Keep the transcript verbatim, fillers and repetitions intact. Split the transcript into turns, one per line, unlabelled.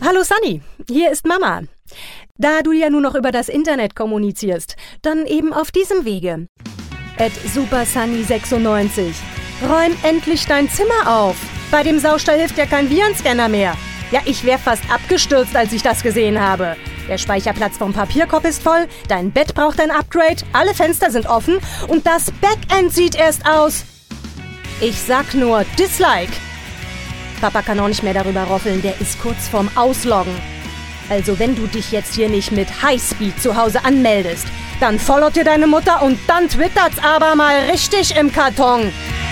Hallo Sunny, hier ist Mama. Da du ja nur noch über das Internet kommunizierst, dann eben auf diesem Wege. at supersunny sechsundneunzig. Räum endlich dein Zimmer auf. Bei dem Saustall hilft ja kein Virenscanner mehr. Ja, ich wäre fast abgestürzt, als ich das gesehen habe. Der Speicherplatz vom Papierkorb ist voll, dein Bett braucht ein Upgrade, alle Fenster sind offen und das Backend sieht erst aus. Ich sag nur Dislike. Papa kann auch nicht mehr darüber roffeln, der ist kurz vorm Ausloggen. Also wenn du dich jetzt hier nicht mit Highspeed zu Hause anmeldest, dann followt dir deine Mutter und dann twittert's aber mal richtig im Karton.